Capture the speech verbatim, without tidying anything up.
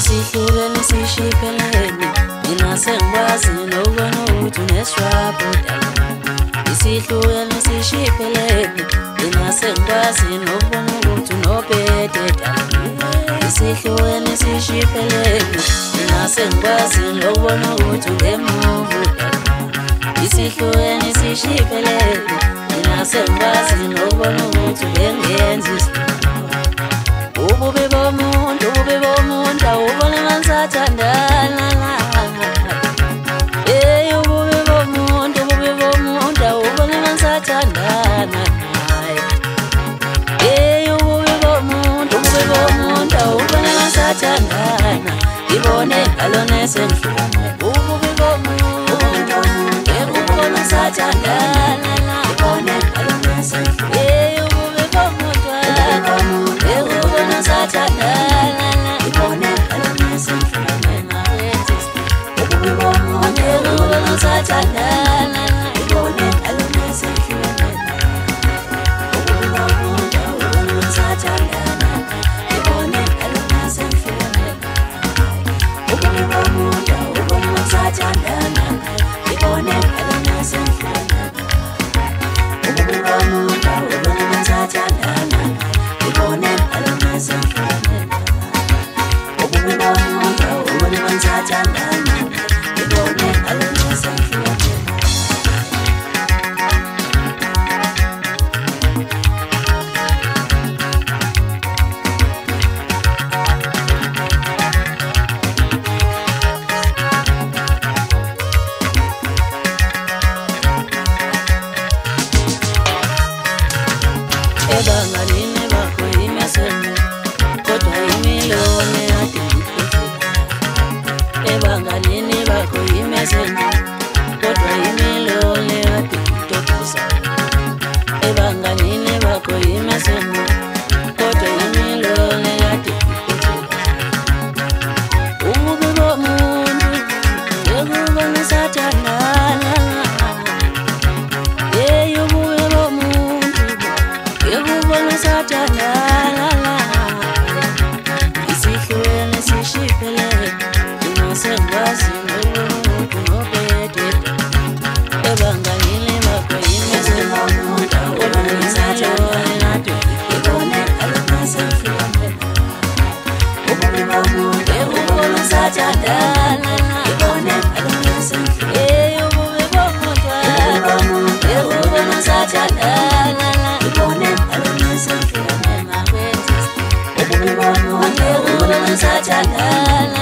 isihlukene sishiphelene mina sengikwazi nokubona ukuthi uneshrabo dala isihlukene sishiphelene mina sengikwazi nokubona ukuthi unobhede dala isihlukene sishiphelene mina sengikwazi nokubona ukuthi ungemuvu dala isihlukene sishiphelene mina sengikwazi nokubona ukuthi ungengenzi ububi bomuntu ububi bomuntu awubona manisathandana hey ububi bomuntu ububi bomuntu awubona manisathandana hey ububi bomuntu ububi bomuntu awubona manisathandana ibone alone sendlwane ububi bomuntu ubona manisathandana ibone alone sendlwane hey ububi bomuntu ebanganini bakho imesemo kodwa imilone adikuphethe ebanganini bakho imesemo kodwa imilone adikutotosa ebanganini bakho imesemo kodwa imilone adikuphethe ububi bomuntu yekubona sathandana hey ububi bomuntu yekubona sathandana isihlukene sishiphelene mina sengikwazi nokubona unobhede ebanganini bakho imesemo kodwa imilone ibone alona sendlwane ububi bomuntu yekubona sathandana ibone alona sendlwane hey ububi bomuntu yekubona sathandana ibone alona sendlwane ububi bomuntu yekubona sathandana